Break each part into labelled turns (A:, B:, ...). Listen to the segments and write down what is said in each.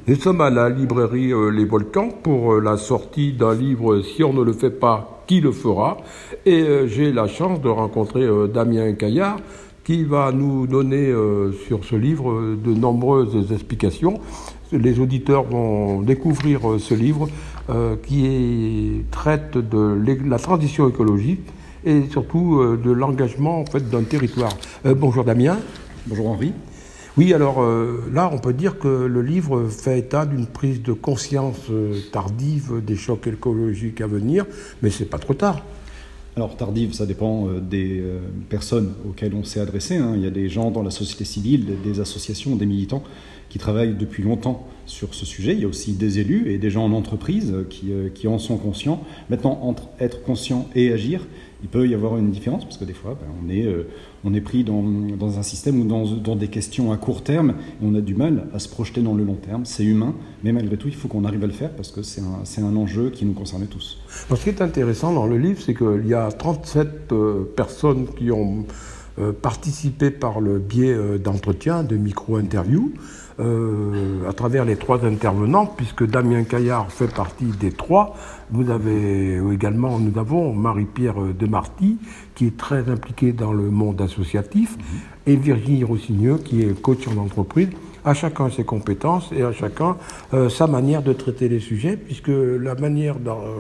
A: Nous sommes à la librairie Les Volcans pour la sortie d'un livre « Si on ne le fait pas, qui le fera ?» Et j'ai la chance de rencontrer Damien Caillard qui va nous donner sur ce livre de nombreuses explications. Les auditeurs vont découvrir ce livre qui traite de la transition écologique et surtout de l'engagement en fait, d'un territoire. Bonjour Damien.
B: Bonjour Henri.
A: Oui, alors là, on peut dire que le livre fait état d'une prise de conscience tardive des chocs écologiques à venir, mais c'est pas trop tard.
B: Alors tardive, ça dépend des personnes auxquelles on s'est adressé. Il y a des gens dans la société civile, des associations, des militants qui travaillent depuis longtemps sur ce sujet. Il y a aussi des élus et des gens en entreprise qui en sont conscients. Maintenant, entre être conscient et agir, il peut y avoir une différence parce que des fois, on est pris dans un système ou dans des questions à court terme et on a du mal à se projeter dans le long terme. C'est humain, mais malgré tout, il faut qu'on arrive à le faire parce que c'est un enjeu qui nous concerne tous.
A: Alors, ce qui est intéressant dans le livre, c'est qu'il y a 37 personnes qui ont participé par le biais d'entretiens, de micro-interviews, à travers les 3 intervenants, puisque Damien Caillard fait partie des 3. Nous avons Marie-Pierre Demarty, qui est très impliquée dans le monde associatif, et Virginie Rossigneux, qui est coach en entreprise. À chacun ses compétences et à chacun sa manière de traiter les sujets, puisque la manière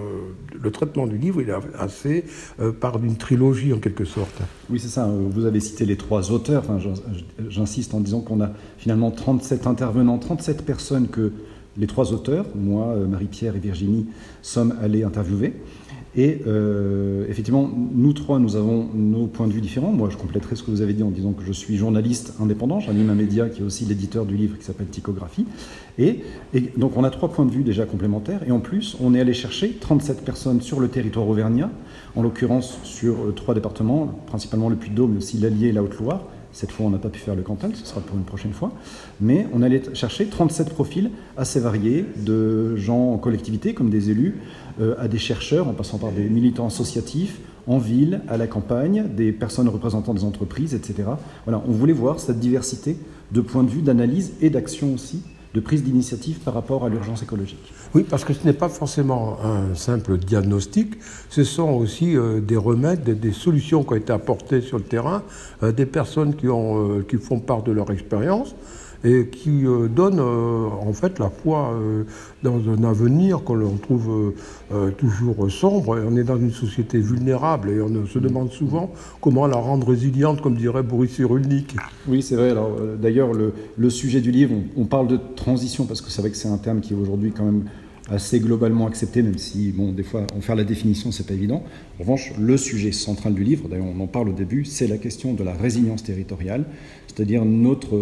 A: le traitement du livre, il est assez par d'une trilogie en quelque sorte.
B: Oui, c'est ça. Vous avez cité les 3 auteurs. Enfin, j'insiste en disant qu'on a finalement 37 intervenants, 37 personnes que les 3 auteurs, moi, Marie-Pierre et Virginie, sommes allés interviewer. Et effectivement, nous 3, nous avons nos points de vue différents. Moi, je compléterai ce que vous avez dit en disant que je suis journaliste indépendant. J'anime un média qui est aussi l'éditeur du livre qui s'appelle Tychographie. Et donc, on a 3 points de vue déjà complémentaires. Et en plus, on est allé chercher 37 personnes sur le territoire auvergnat, en l'occurrence sur 3 départements, principalement le Puy-de-Dôme, mais aussi l'Allier et la Haute-Loire. Cette fois, on n'a pas pu faire le Cantal, ce sera pour une prochaine fois. Mais on allait chercher 37 profils assez variés, de gens en collectivité, comme des élus, à des chercheurs, en passant par des militants associatifs, en ville, à la campagne, des personnes représentant des entreprises, etc. Voilà, on voulait voir cette diversité de points de vue, d'analyse et d'action aussi, de prise d'initiative par rapport à l'urgence écologique.
A: Oui, parce que ce n'est pas forcément un simple diagnostic, ce sont aussi des remèdes, des solutions qui ont été apportées sur le terrain, des personnes qui font part de leur expérience et qui donnent en fait la foi dans un avenir que l'on trouve toujours sombre. On est dans une société vulnérable et on se demande souvent comment la rendre résiliente, comme dirait Boris Cyrulnik.
B: Oui, c'est vrai. Alors, d'ailleurs, le sujet du livre, on parle de transition parce que c'est vrai que c'est un terme qui est aujourd'hui quand même assez globalement accepté, même si, des fois, en faire la définition, c'est pas évident. En revanche, le sujet central du livre, d'ailleurs, on en parle au début, c'est la question de la résilience territoriale, c'est-à-dire notre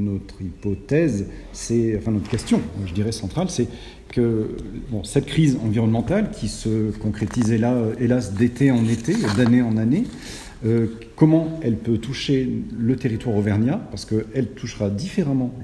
B: hypothèse, notre question, je dirais centrale, c'est que cette crise environnementale qui se concrétisait là, hélas, d'été en été, d'année en année, comment elle peut toucher le territoire auvergnat, parce qu'elle touchera différemment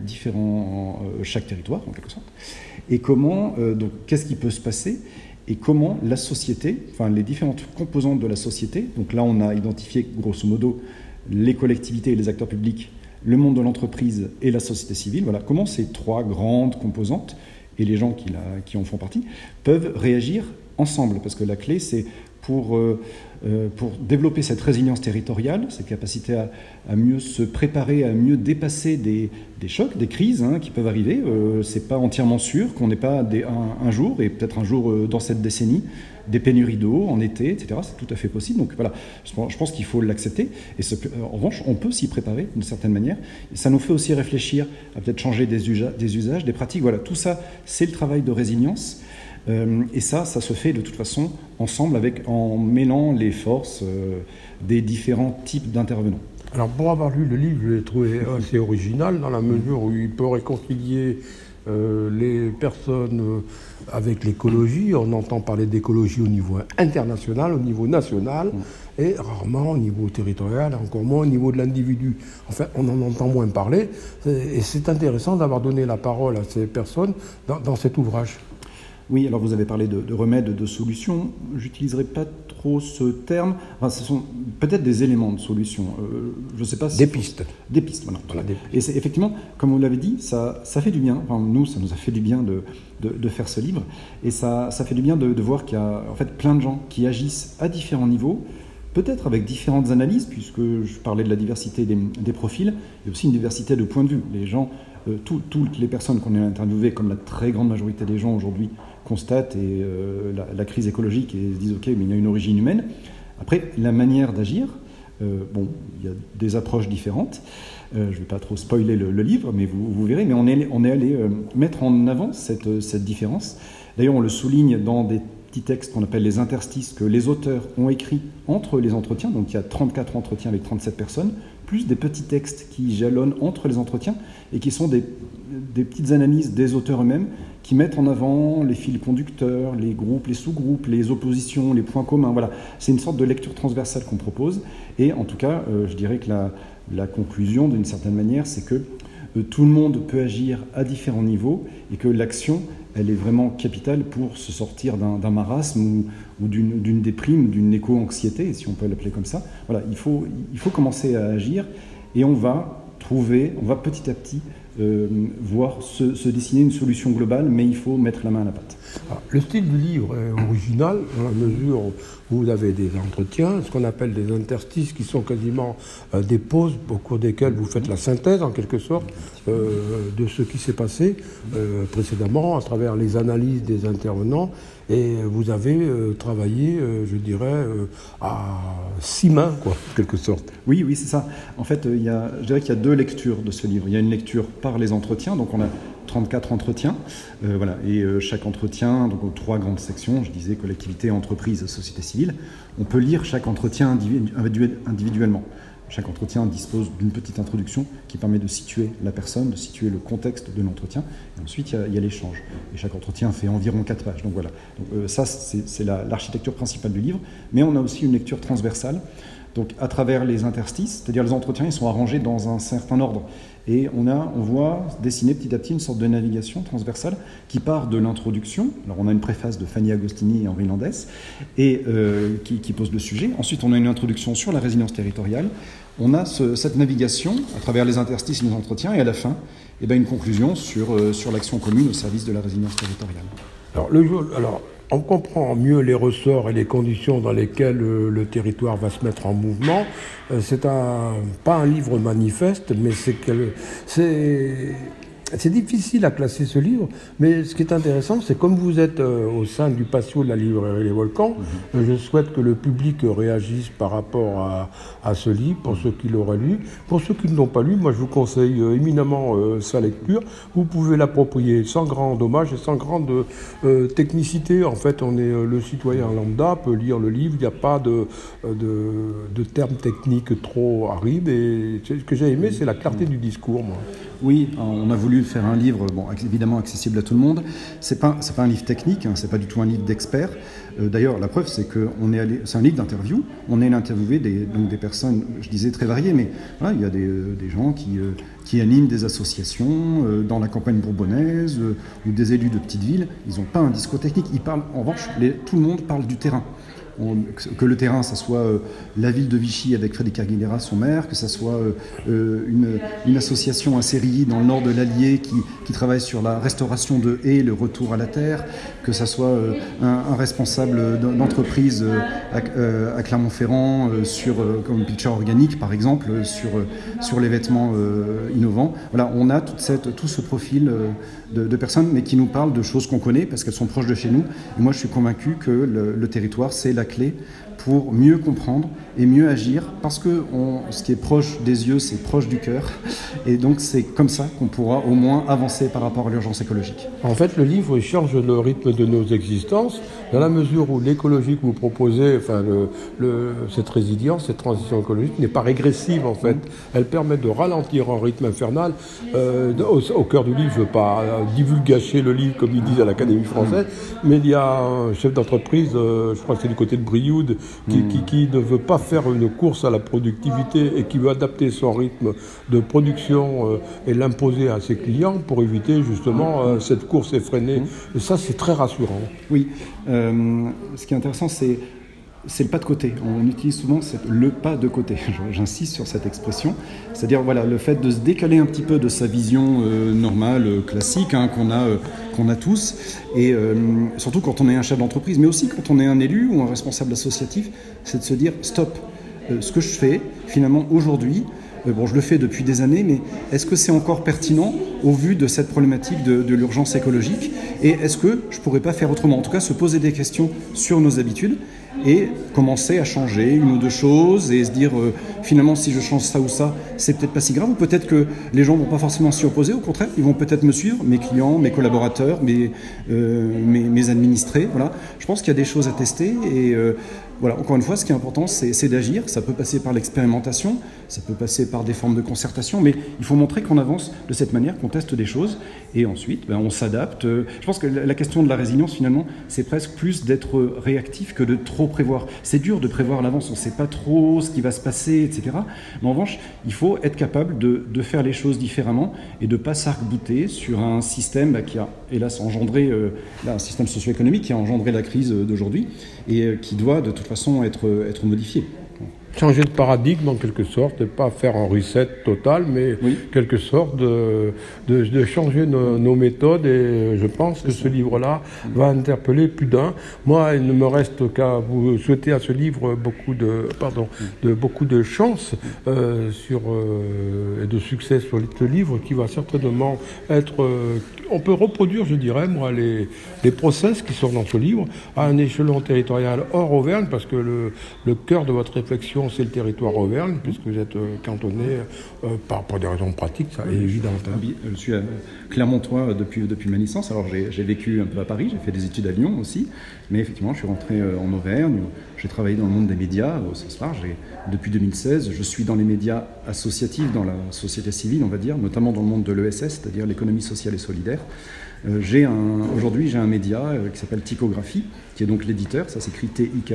B: chaque territoire, en quelque sorte, et comment, donc, qu'est-ce qui peut se passer, et comment la société, les différentes composantes de la société, donc là on a identifié grosso modo les collectivités et les acteurs publics, le monde de l'entreprise et la société civile, voilà, comment ces 3 grandes composantes, et les gens qui en font partie, peuvent réagir ensemble, parce que la clé c'est pour développer cette résilience territoriale, cette capacité à mieux se préparer, à mieux dépasser des chocs, des crises qui peuvent arriver. C'est pas entièrement sûr qu'on n'ait pas un jour, et peut-être un jour dans cette décennie, des pénuries d'eau en été, etc. C'est tout à fait possible. Donc voilà, je pense qu'il faut l'accepter. Et en revanche, on peut s'y préparer d'une certaine manière. Et ça nous fait aussi réfléchir à peut-être changer des usages, des pratiques. Voilà, tout ça, c'est le travail de résilience. Et ça se fait de toute façon ensemble en mêlant les forces des différents types d'intervenants.
A: Alors pour avoir lu le livre, je l'ai trouvé assez original dans la mesure où il peut réconcilier les personnes avec l'écologie. On entend parler d'écologie au niveau international, au niveau national, et rarement au niveau territorial, encore moins au niveau de l'individu. Enfin, on en entend moins parler, et c'est intéressant d'avoir donné la parole à ces personnes dans cet ouvrage.
B: Oui, alors vous avez parlé de remèdes, de solutions. J'utiliserai pas trop ce terme. Enfin, ce sont peut-être des éléments de solution. Je sais pas si...
A: Des pistes.
B: Des pistes, voilà.
A: Des pistes.
B: Et c'est, effectivement, comme vous l'avez dit, ça fait du bien. Enfin, nous, ça nous a fait du bien de faire ce livre. Et ça fait du bien de voir qu'il y a en fait plein de gens qui agissent à différents niveaux, peut-être avec différentes analyses, puisque je parlais de la diversité des profils, et aussi une diversité de points de vue. Les gens, toutes les personnes qu'on a interviewées, comme la très grande majorité des gens aujourd'hui, constatent la crise écologique et se disent « ok, mais il y a une origine humaine ». Après, la manière d'agir, il y a des approches différentes. Je ne vais pas trop spoiler le livre, mais vous verrez. Mais on est allé mettre en avant cette différence. D'ailleurs, on le souligne dans des petits textes qu'on appelle les interstices que les auteurs ont écrits entre les entretiens. Donc il y a 34 entretiens avec 37 personnes, plus des petits textes qui jalonnent entre les entretiens et qui sont des petites analyses des auteurs eux-mêmes qui mettent en avant les fils conducteurs, les groupes, les sous-groupes, les oppositions, les points communs. Voilà, c'est une sorte de lecture transversale qu'on propose. Et en tout cas, je dirais que la conclusion, d'une certaine manière, c'est que tout le monde peut agir à différents niveaux et que l'action, elle est vraiment capitale pour se sortir d'un marasme ou d'une déprime, d'une éco-anxiété, si on peut l'appeler comme ça. Voilà, il faut commencer à agir et on va petit à petit voir se dessiner une solution globale, mais il faut mettre la main à la pâte.
A: Alors, le style du livre est original dans la mesure où vous avez des entretiens, ce qu'on appelle des interstices, qui sont quasiment des pauses au cours desquelles vous faites la synthèse, en quelque sorte, de ce qui s'est passé précédemment à travers les analyses des intervenants. Et vous avez travaillé, je dirais, à 6 mains, quoi, en quelque sorte.
B: Oui, c'est ça. En fait, je dirais qu'il y a 2 lectures de ce livre. Il y a une lecture par les entretiens, donc on a 34 entretiens, voilà, et chaque entretien, donc 3 grandes sections, je disais collectivité, entreprise, société civile. On peut lire chaque entretien individuellement. Chaque entretien dispose d'une petite introduction qui permet de situer la personne, de situer le contexte de l'entretien. Et ensuite, il y a l'échange. Et chaque entretien fait environ 4 pages. Donc voilà. Donc, ça, c'est l'architecture principale du livre. Mais on a aussi une lecture transversale. Donc à travers les interstices, c'est-à-dire les entretiens, ils sont arrangés dans un certain ordre. Et on voit dessiner petit à petit une sorte de navigation transversale qui part de l'introduction. Alors on a une préface de Fanny Agostini et Henri Landès et qui pose le sujet. Ensuite on a une introduction sur la résilience territoriale. On a cette navigation à travers les interstices et les entretiens et à la fin une conclusion sur l'action commune au service de la résilience territoriale.
A: Alors, on comprend mieux les ressorts et les conditions dans lesquelles le territoire va se mettre en mouvement. C'est pas un livre manifeste, mais c'est difficile à classer ce livre, mais ce qui est intéressant, c'est comme vous êtes au sein du patio de la librairie Les Volcans, je souhaite que le public réagisse par rapport à ce livre, pour ceux qui l'auraient lu. Pour ceux qui ne l'ont pas lu, moi je vous conseille éminemment sa lecture. Vous pouvez l'approprier sans grand dommage et sans grande technicité. En fait, le citoyen lambda peut lire le livre, il n'y a pas de termes techniques trop arides. Et ce que j'ai aimé, c'est la clarté du discours, moi.
B: Oui, on a voulu faire un livre, évidemment accessible à tout le monde. C'est pas un livre technique, hein, c'est pas du tout un livre d'experts. D'ailleurs, la preuve, c'est que c'est un livre d'interview. On est interviewé des personnes, je disais très variées, mais voilà, il y a des gens qui animent des associations dans la campagne bourbonnaise ou des élus de petites villes. Ils n'ont pas un discours technique. Ils parlent, en revanche, tout le monde parle du terrain. Que le terrain, ça soit la ville de Vichy avec Frédéric Aguilera, son maire, que ça soit une association à Sérilly dans le nord de l'Allier qui travaille sur la restauration de haies, le retour à la terre, que ça soit un responsable d'entreprise à Clermont-Ferrand comme Picture Organique par exemple, sur les vêtements innovants. Voilà, on a tout ce profil de personnes, mais qui nous parlent de choses qu'on connaît parce qu'elles sont proches de chez nous. Et moi, je suis convaincu que le territoire, c'est la clé pour mieux comprendre et mieux agir, parce que ce qui est proche des yeux, c'est proche du cœur. Et donc, c'est comme ça qu'on pourra au moins avancer par rapport à l'urgence écologique.
A: En fait, le livre change le rythme de nos existences, dans la mesure où l'écologie que vous proposez, cette résilience, cette transition écologique n'est pas régressive, en fait. Elle permet de ralentir un rythme infernal. Au cœur du livre, je ne veux pas divulgacher le livre, comme ils disent à l'Académie française, mais il y a un chef d'entreprise, je crois que c'est du côté de Brioude, qui ne veut pas faire une course à la productivité et qui veut adapter son rythme de production et l'imposer à ses clients pour éviter justement cette course effrénée. Et ça, c'est très rassurant.
B: Oui, ce qui est intéressant, c'est le pas de côté. On utilise souvent le pas de côté. J'insiste sur cette expression. C'est-à-dire voilà, le fait de se décaler un petit peu de sa vision normale, classique, qu'on a tous. Et surtout quand on est un chef d'entreprise, mais aussi quand on est un élu ou un responsable associatif, c'est de se dire stop. Ce que je fais, finalement, aujourd'hui, je le fais depuis des années, mais est-ce que c'est encore pertinent au vu de cette problématique de l'urgence écologique? Et est-ce que je ne pourrais pas faire autrement? En tout cas, se poser des questions sur nos habitudes et commencer à changer une ou deux choses et se dire finalement si je change ça ou ça, c'est peut-être pas si grave, ou peut-être que les gens vont pas forcément s'y opposer, au contraire, ils vont peut-être me suivre, mes clients, mes collaborateurs, mes administrés, voilà. Je pense qu'il y a des choses à tester et voilà, encore une fois, ce qui est important, c'est d'agir. Ça peut passer par l'expérimentation, ça peut passer par des formes de concertation, mais il faut montrer qu'on avance de cette manière, qu'on teste des choses, et ensuite, on s'adapte. Je pense que la question de la résilience, finalement, c'est presque plus d'être réactif que de trop prévoir. C'est dur de prévoir à l'avance, on ne sait pas trop ce qui va se passer, etc. Mais en revanche, il faut être capable de faire les choses différemment et de ne pas s'arc-bouter sur un système qui a, hélas, engendré, un système socio-économique qui a engendré la crise d'aujourd'hui et qui doit, de toute façon, être modifié.
A: Changer de paradigme en quelque sorte, et pas faire un reset total, mais quelque sorte de changer nos méthodes, et je pense que ce livre-là va interpeller plus d'un. Moi, il ne me reste qu'à vous souhaiter à ce livre beaucoup de chance et de succès sur ce livre qui va certainement être... on peut reproduire, je dirais, moi, les process qui sont dans ce livre à un échelon territorial hors Auvergne, parce que le cœur de votre réflexion, c'est le territoire Auvergne, puisque vous êtes cantonné pour des raisons pratiques, ça est évident.
B: Je suis à Clermontois depuis ma licence. Alors j'ai vécu un peu à Paris, j'ai fait des études à Lyon aussi, mais effectivement je suis rentré en Auvergne, j'ai travaillé dans le monde des médias au sens large, et depuis 2016 je suis dans les médias associatifs, dans la société civile on va dire, notamment dans le monde de l'ESS, c'est-à-dire l'économie sociale et solidaire. Aujourd'hui, j'ai un média qui s'appelle Tychographie, qui est donc l'éditeur, ça s'écrit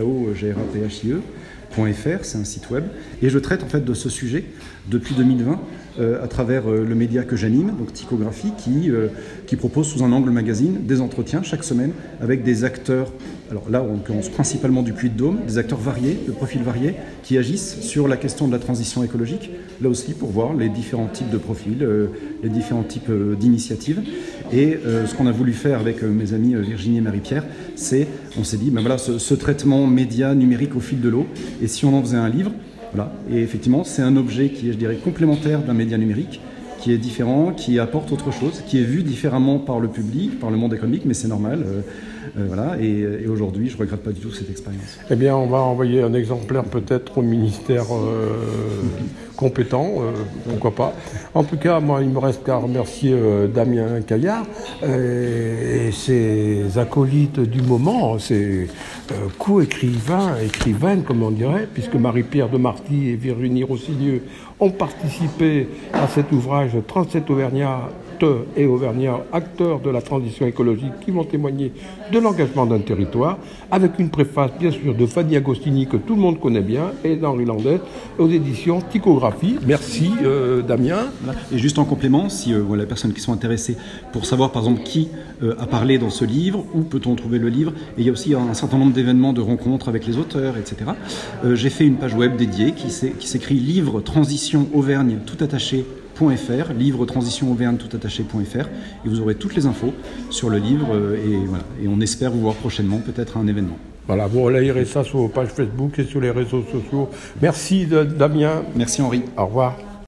B: TIKOGRAPHIE.fr, c'est un site web, et je traite en fait de ce sujet depuis 2020 à travers le média que j'anime, donc Tychographie, qui propose sous un angle magazine des entretiens chaque semaine avec des acteurs, alors là en l'occurrence principalement du Puy-de-Dôme, des acteurs variés, de profils variés, qui agissent sur la question de la transition écologique, là aussi pour voir les différents types de profils, les différents types d'initiatives. Et ce qu'on a voulu faire avec mes amis Virginie et Marie-Pierre, on s'est dit, voilà, ce traitement média numérique au fil de l'eau, et si on en faisait un livre, voilà. Et effectivement, c'est un objet qui est, je dirais, complémentaire d'un média numérique, qui est différent, qui apporte autre chose, qui est vu différemment par le public, par le monde économique, mais c'est normal. Voilà. Et aujourd'hui, je ne regrette pas du tout cette expérience.
A: Eh bien, on va envoyer un exemplaire peut-être au ministère compétent, pourquoi pas. En tout cas, moi, il me reste qu'à remercier Damien Caillard et ses acolytes du moment, ses co-écrivaines, comme on dirait, puisque Marie-Pierre de Marty et Virginie Rossigneux ont participé à cet ouvrage 37 Auvergnats et Auvergnats, acteurs de la transition écologique, qui vont témoigner de l'engagement d'un territoire, avec une préface bien sûr de Fanny Agostini que tout le monde connaît bien, et d'Henri Landais aux éditions Tychographie. Merci Damien.
B: Et juste en complément, si les personnes qui sont intéressées pour savoir par exemple qui a parlé dans ce livre, où peut-on trouver le livre, et il y a aussi un certain nombre d'événements, de rencontres avec les auteurs, etc. J'ai fait une page web dédiée qui s'écrit Livre Transition Auvergne tout attaché livre transition Auvergne tout attaché.fr, et vous aurez toutes les infos sur le livre et on espère vous voir prochainement peut-être à un événement.
A: Voilà, vous relayerez ça sur vos pages Facebook et sur les réseaux sociaux. Merci Damien.
B: Merci Henri.
A: Au revoir.